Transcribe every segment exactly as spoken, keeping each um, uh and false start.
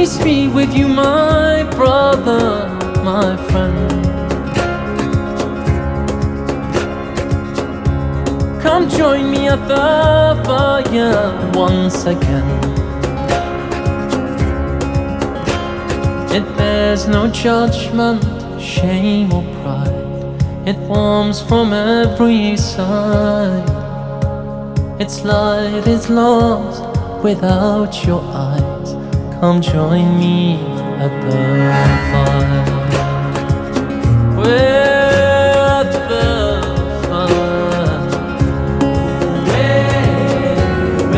Peace be with you, my brother, my friend. Come join me at the fire once again. It bears no judgment, shame or pride. It warms from every side. Its light is lost without your eyes. Come join me at the fire. With the fire. With,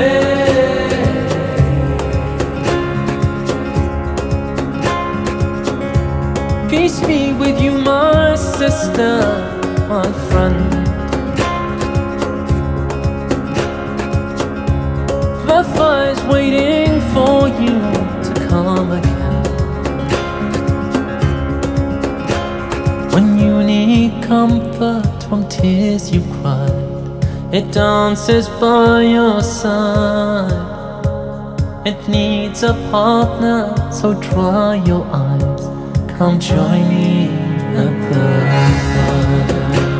with. Peace be with you, my sister, my friend. The fire's waiting for you to come again. When you need comfort from tears you've cried, it dances by your side. It needs a partner, so dry your eyes. Come join me at the fire.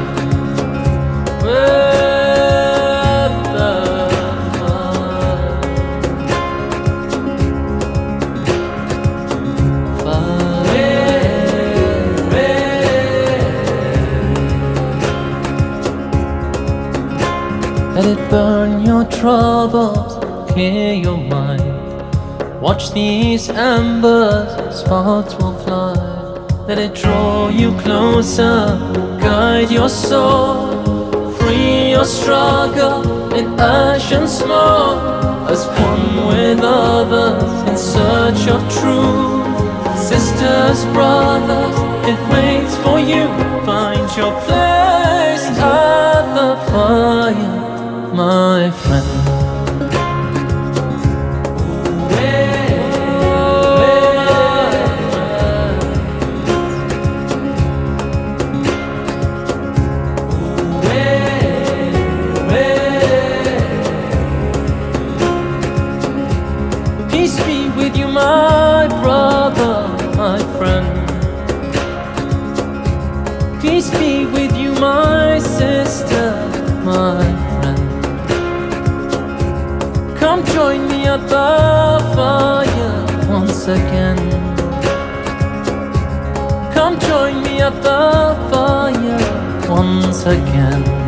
Let it burn your troubles, clear your mind. Watch these embers, sparks will fly. Let it draw you closer, guide your soul. Free your struggle in ash and smoke, as one with others in search of truth. Sisters, brothers, it waits for you. Find your place at the fire, my friend. Peace be with you, my brother, my friend. Peace be with you, my sister, my friend. Come join me at the fire once again. Come join me at the fire once again.